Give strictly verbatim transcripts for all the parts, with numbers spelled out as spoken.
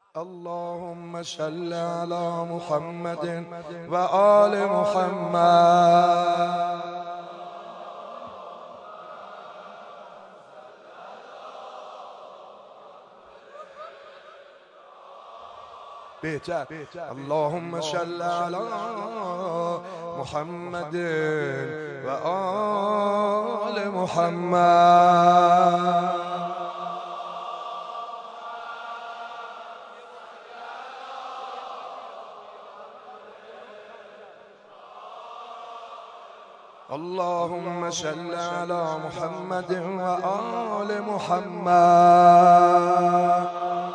اللهم صل على محمد وآل محمد. بهتر. اللهم صل على محمد وآل محمد. اللهم صل على محمد وآل محمد.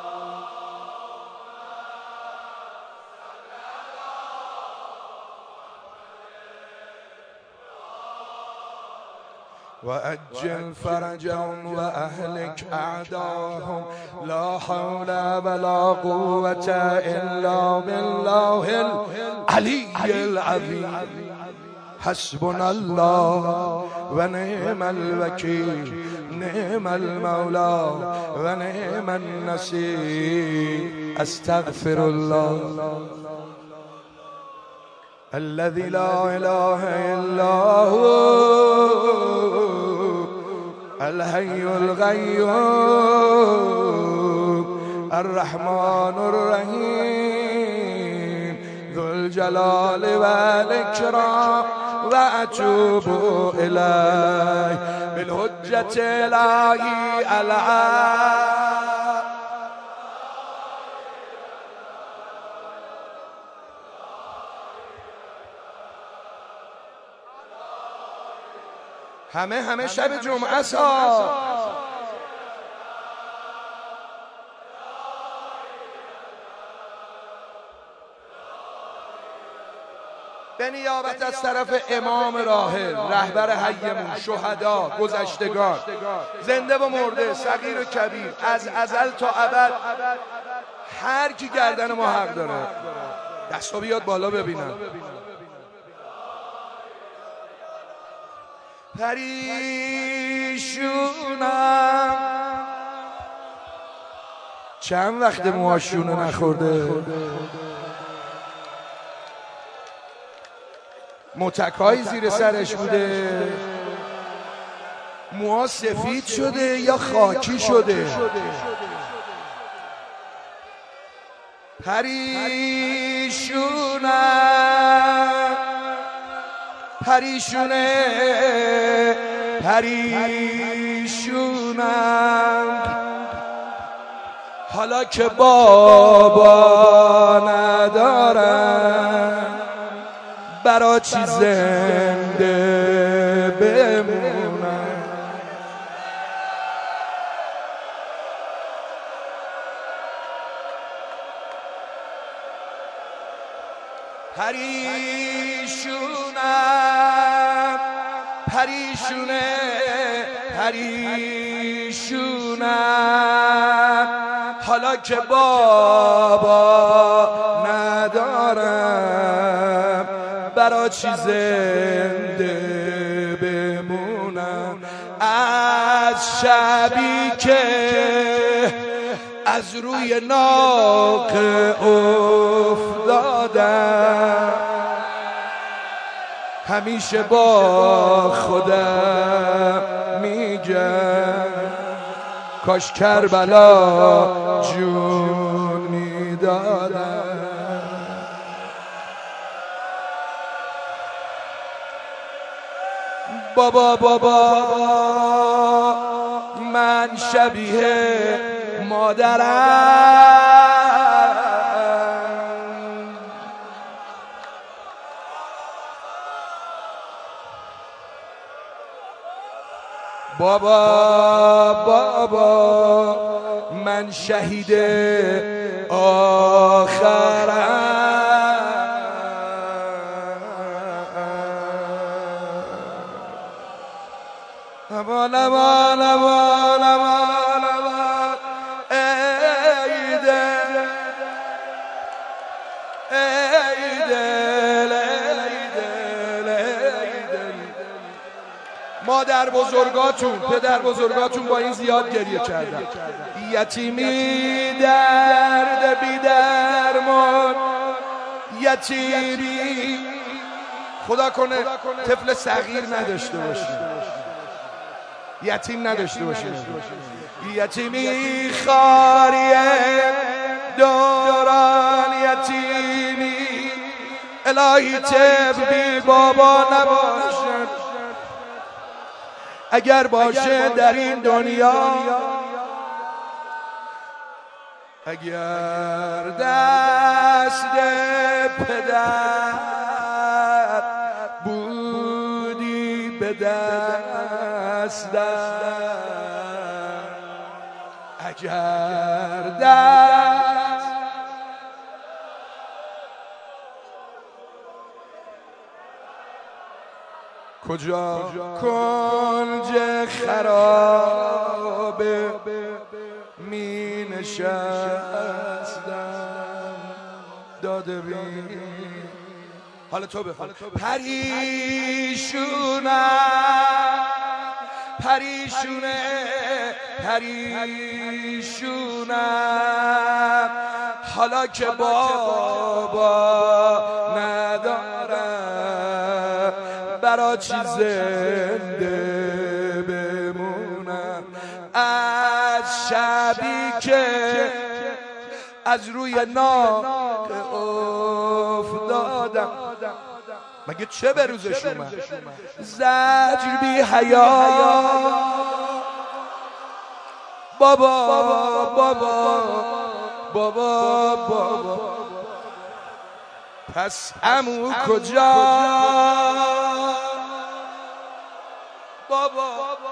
وأجل فرجهم وأهلك أعداهم. لا حول ولا قوة إلا بالله العلي العظيم. حسبنا الله ونعم الوكيل. نعم المولى ونعم النصير. أستغفر الله الذي لا إله إلا هو الحي القيوم الرحمن الرحيم ذو الجلال والإكرام. وأتوب إليه بالحجة الإلهي العام. همه همه شب جمعه سا به نیابت از طرف امام راحل، رهبر حیمون، شهدا، گذشتگان، زنده و مرده، صغیر و کبیر، از ازل تا ابد، هر کی گردن ما حق داره دستو بیاد بالا ببینم. پریشونم چند وقت موهاشونو نخورده، متکایی زیر سرش بوده، موها سفید شده یا خاکی شده. پریشونم پریشونه پریشونم حالا که بابا ندارم برا چی زنده بمونم. پریشونم پریشونه پریشونم حالا که بابا ندارم برا چی زنده بمونم. از شبی که از روی ناقه افتادم همیشه با خودم میگم کاش کربلا جون میدادم. بابا بابا من شبیه مادرم، بابا بابا من شهید آخرم. لبا لبا لبا لبا لبا ای دل ای دل ای دل ای دل. مادر بزرگاتون پدر بزرگاتون با این زیاد گریه کردن. یتیمی درد بی درمان یتیمی. خدا کنه طفل صغیر نداشته باشیم، یتیم نداشته باشیم. یتیمی خاریه دوران یتیمی، الهی طفل بی بابا نباشد. اگر باشه در این دنیا، اگر دست پدر بودی به دست، اگر دست کجا کنج خرابه می نشستم داده بین. حالا تو بخواه. پریشونم پریشونه پریشونم حالا که بابا ندارم، برا چی زنده بمونم. از شبی که از روی ناق افتادم، مگه چه به روزش اومد؟ زجر بی حیا بابا بابا بابا بابا. پس عمو کجا بابا؟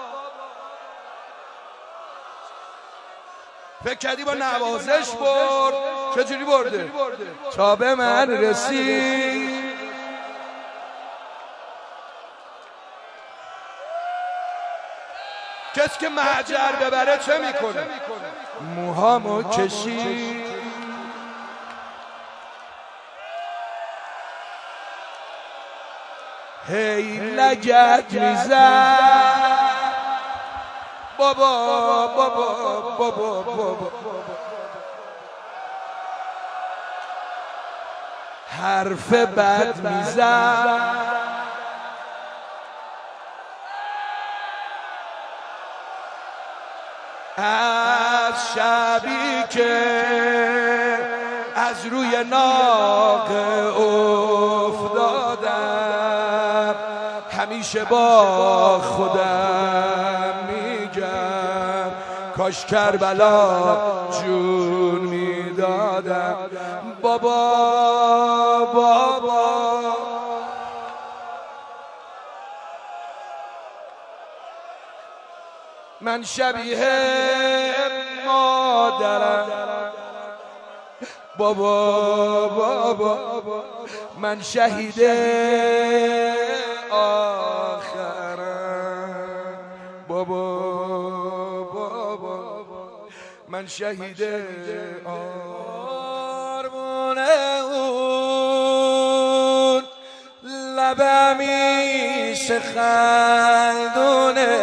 فکر کردی با نوازش برد؟ چجوری برده؟ تا به من رسید کسی که محجر ببره چه میکنه؟ موهامو کشید هی لگد میزد بابا بابا بابا بابا. حرف بد میزد از شبی که از روی ناق افتادم. همیشه با خودم میگم کاش کربلا جون میدادم. بابا بابا من شبیه مادرم. بابا بابا من شهید آخرم. بابا بابا من شهید آرمان اون لبم میشه خندونه.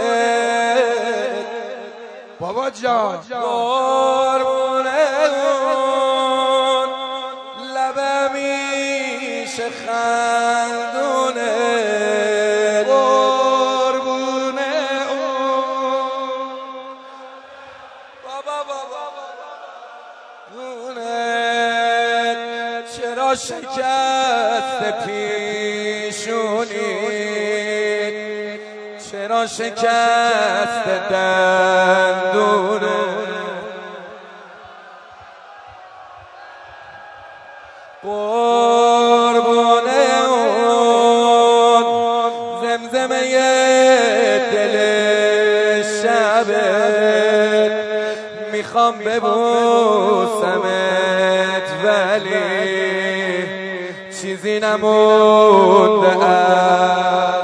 بابا جان قربونه اون لبم میشه خندونه. قربونه اون بابا بابا اونه. چرا شکست پیشونی، چرا شکست دندونه. قربونه اون زمزمه دل شبت، میخوام ببوسمت ولی چیزی نمونده از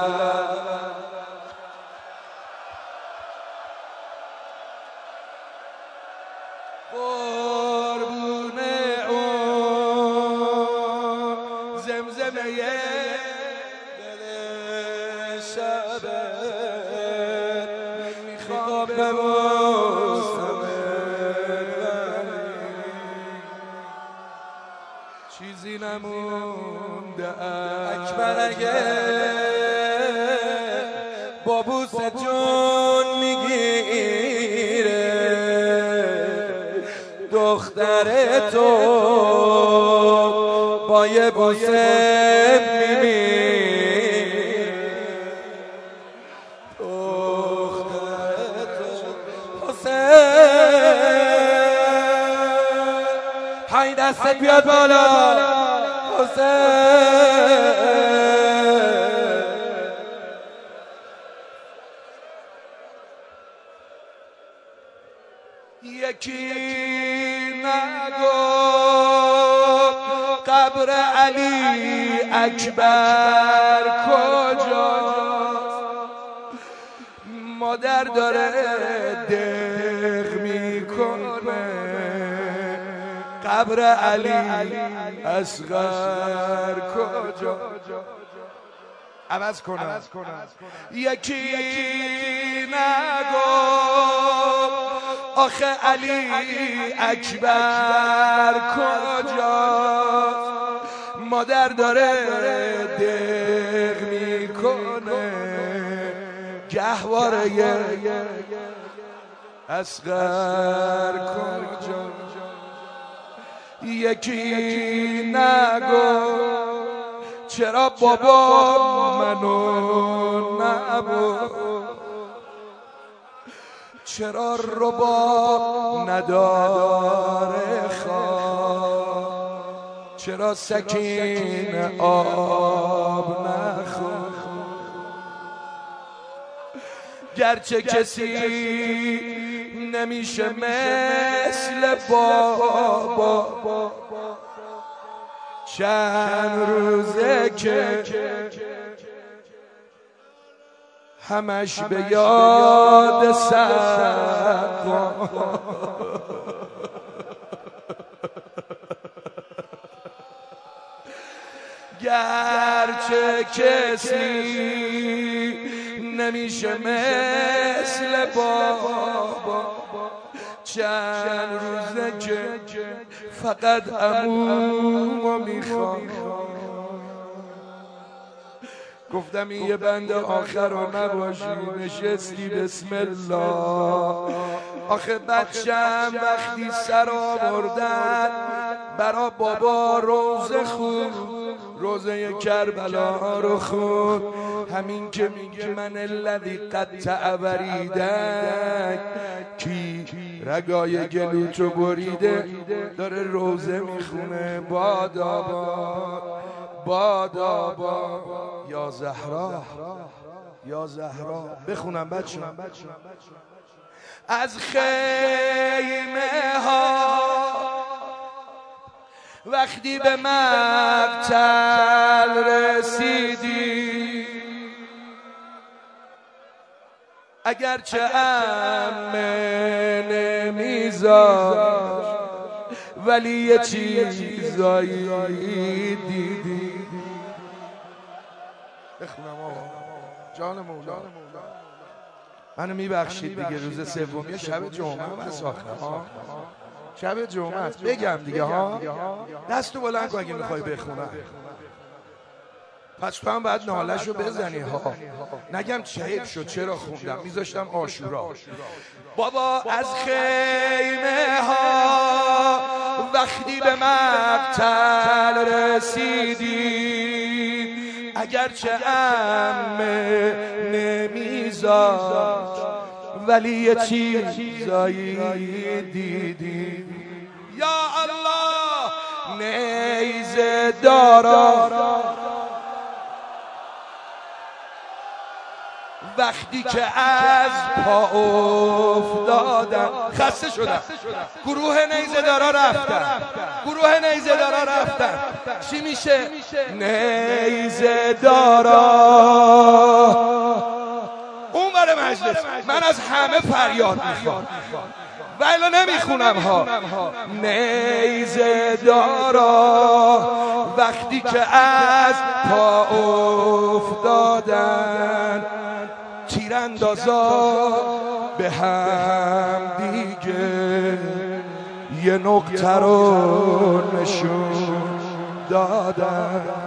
قربونه اون زمزمه دل شبت، میخوام ببوسمت چیزی نمونده اکبر اگه با بوس جون میگیره دختر تو با یه بوسه میمیره دختر تو حسین های دست بیاد بالا حسین یکی نگو قبر علی اکبر کجاست مادر داره دق میکنه قبر علی اصغر کجا عوض کنم یکی نگو آخه علی اکبر کجاست مادر داره دق میکنه گهواره اصغر کجا یکی نگو چرا بابا منو نبود چرا رباب نداره خواب چرا سکین آب نخور گرچه کسی نمیشه مثل بابا چند روزه که همش به یاد سقا گرچه کسی نمیشه مثل بابا چند روزه که فقط عمومو میخوام گفتم این یه بند آخر رو نباشی نشستی بسم الله آخه بچم وقتی سر آوردن برا بابا روزه خون روزه کربلا رو خون همین که میگه من الذی قطع وریدک کی رگای گلوتو بریده داره روزه میخونه بادا بادا بادا یا زهرا یا زهرا بخونم بچه از خیمه ها وقتی به مقتل رسیدی اگرچه عمه نمیذاشت ولی یه چیزایی دیدی بخونم آقا جان مولا منو میبخشید دیگه روز سومی شب جمعه بس آخر شب جمعه است بگم دیگه ها دستو بلند کن اگه میخوای بخونم پس تو هم باید نالشو بزنی ها نگم چه شد چرا خوندم میذاشتم عاشورا بابا از خیمه ها وقتی به مقتل رسیدی اگرچه عمه نمیذاشت ولی یه چیزایی دیدی یا الله نیزه دارا وقتی که از پا افتادم خسته شدم گروه نیزه دارا رفتن گروه نیزه دارا رفتن چی میشه نیزه دارا اون بره مجلس من از همه فریاد میخوام ولی نمیخونم ها نیزه دارا وقتی که از پا افتادن تیراندازا به هم دیگه یه نقطه رو نشون دادن.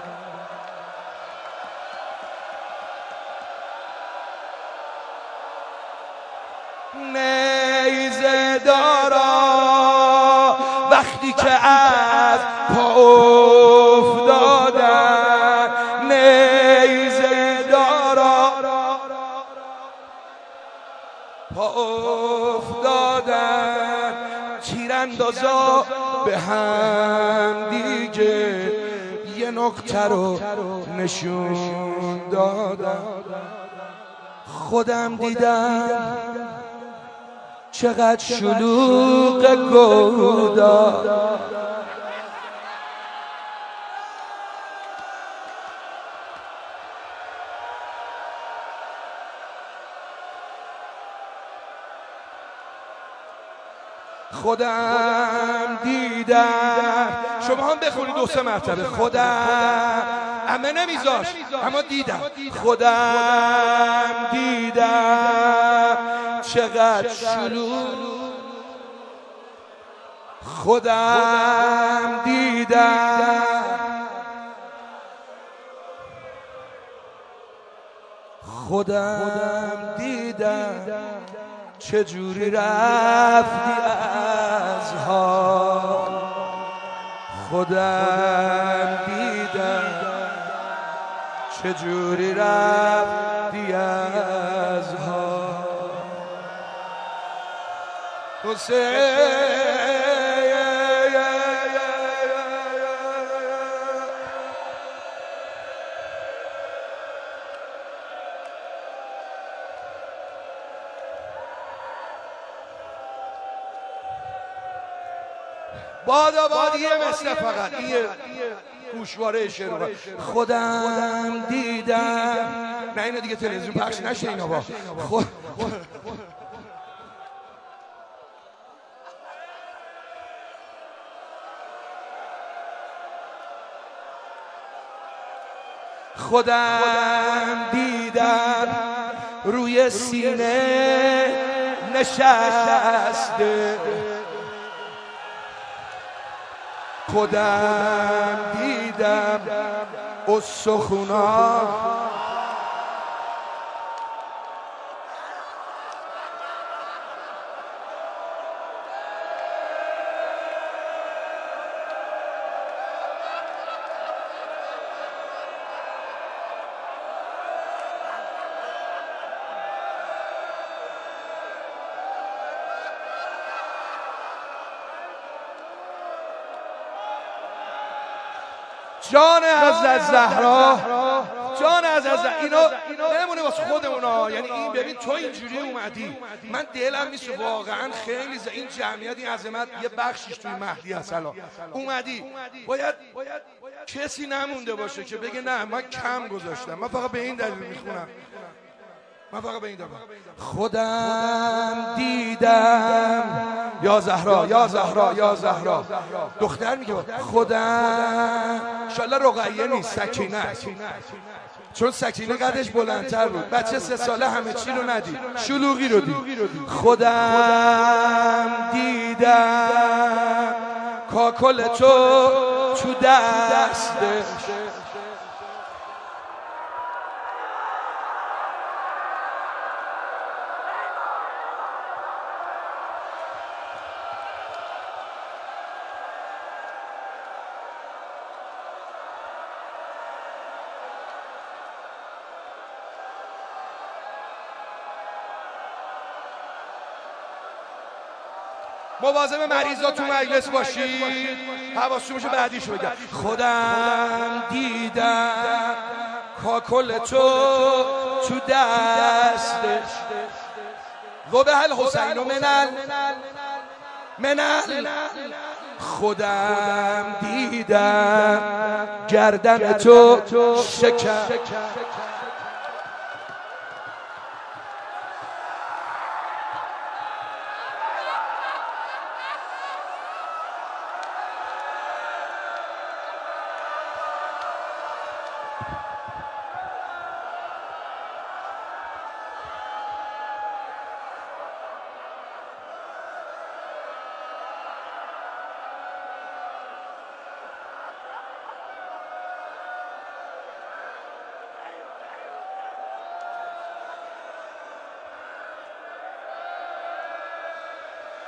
نیزه دارا وقتی که از پا افتادن، نیزه دارا پا افتادن، تیراندازا به هم دیگه یه نقطه رو نشون دادن. خودم دیدم چقدر شلوغ گودا، خودم دیدم. شما هم بخونید دو سه مرتبه. خودم همه نمیذاش اما دیدم. خودم دیدم چقدر شلوغ، خودم دیدم، خودم دیدم چجوری رفتی از حال. خودم دیدم چجوری رفتی از حال. حسین بادا بادیه مثل فقط این گوشواره شروع. خودم دیدم. نه اینو دیگه تلویزیون پخش نشه اینا با خود. خودم دیدم روی سینه نشسته، خودم دیدم استخونا جان حضرت زهرا، جان حضرت زهرا. اینا نمونه واسه خودمونا. یعنی این ببین تو اینجوری اومدی، من دلم نیست واقعا خیلی ز این جمعیت این عظمت یه بخشیش توی مهدی اصلا اومدی، باید کسی نمونده باشه که بگه نه من کم گذاشتم. من فقط به این دلیل میخونم، من فقط به این دلیل. خودم دیدم یا زهرا یا زهرا یا زهرا. دختر میگه خودم انشالله رقیه نیست، سکینه است، چون سکینه قدش بلندتر بود. بچه سه ساله همه چی رو ندید، شلوغی رو دید. خودم دیدم کاکل تو تو دستش، مواظب مریضا تو مجلس باشید، حواستون باشه بعدیشو بگم. خودم دیدم کاکل تو تو دستش، ذبح الحسین منل منل. خودم دیدم گردن تو شکر،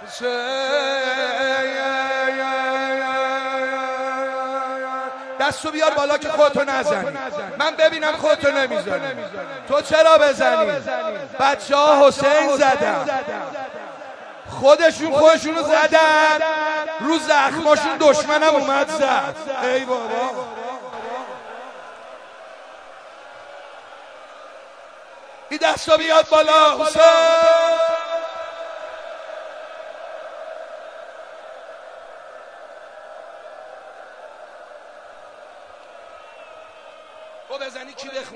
دستو بیار بالا که خودتو نزنی، من ببینم خودتو نمیزنی. تو چرا بزنی؟ بچه ها حسین زدن، خودشون خودشونو زدن، رو زخماشون دشمنم اومد زد. ای بابا این دستا بیاد بالا. حسین تو بزنی کی بخونه؟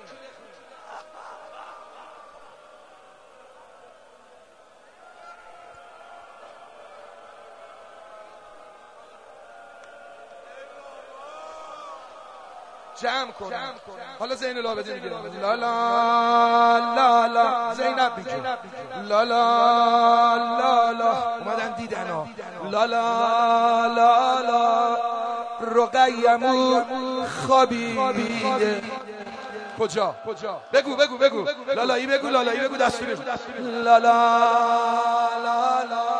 جمع کن. حالا زین العابدین میگه لا لا لا لا، زینب میگه لا لا لا لا، اومدن دیدن ها لا لا لا لا، رقیمون خوابیده. کجا؟ بگو بگو بگو لالایی بگو لالایی بگو دستی بگو لا لا لا لا.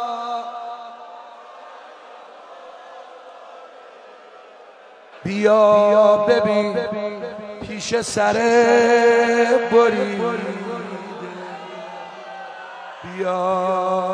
بیا ببین پیش سر بریده، بیا